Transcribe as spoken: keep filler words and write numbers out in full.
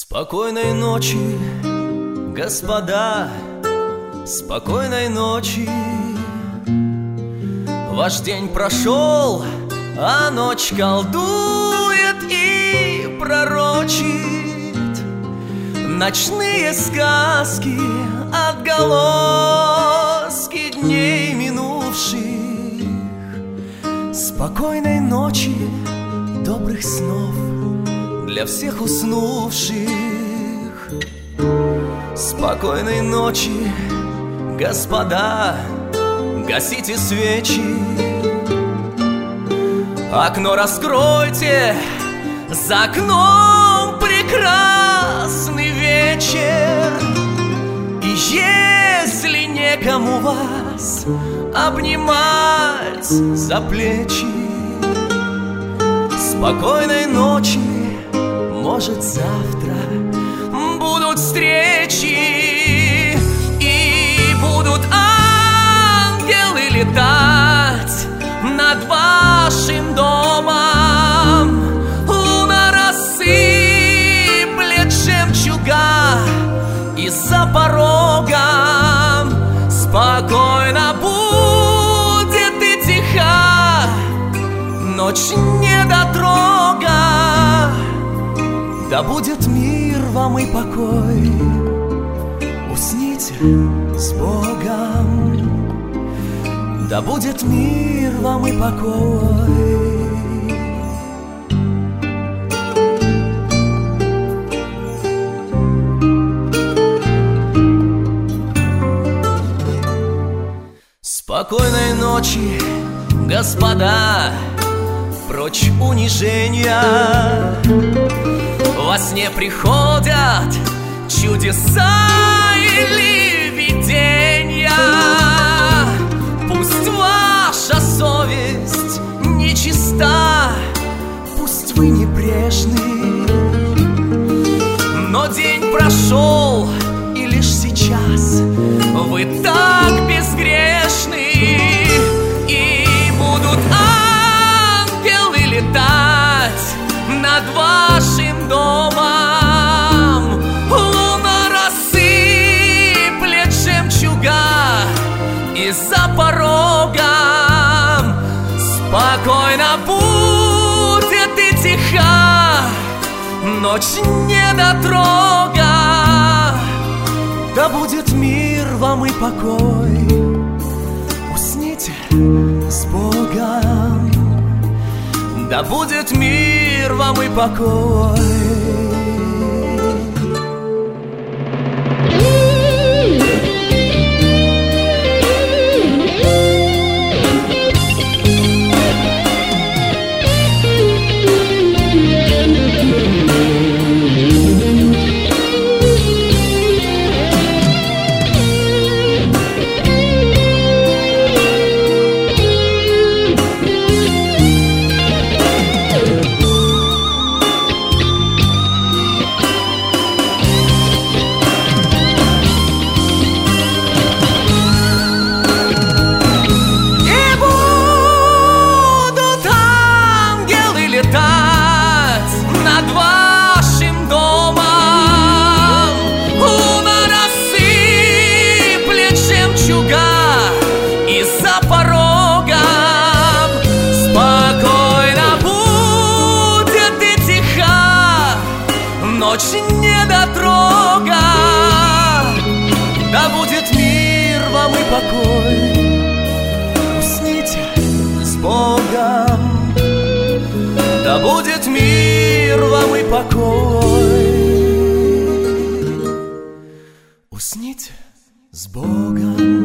Спокойной ночи, господа, спокойной ночи. Ваш день прошел, а ночь колдует и пророчит ночные сказки, отголоски дней минувших. Спокойной ночи, добрых снов для всех уснувших. Спокойной ночи, господа, гасите свечи. Окно раскройте, за окном прекрасный вечер. И если некому вас обнимать за плечи, спокойной ночи, может, завтра будут встречи, и будут ангелы летать над вашим домом. Луна рассыплет жемчуга, и за порогом спокойно будет и тиха ночь недотрога. Да будет мир вам и покой, усните с Богом. Да будет мир вам и покой. Спокойной ночи, господа, прочь унижения. Во сне приходят чудеса или видения. Пусть ваша совесть нечиста, пусть вы небрежны, но день прошел, и лишь сейчас вы так безгрешны. И будут ангелы летать над вашим домом. Луна рассыплет жемчуга, и за порогом спокойно будет и тиха ночь недотрога. Да будет мир вам и покой, усните с Богом. Да будет мир вам и покой. Ночь недотрога. Да будет мир вам и покой, усните с Богом. Да будет мир вам и покой, усните с Богом.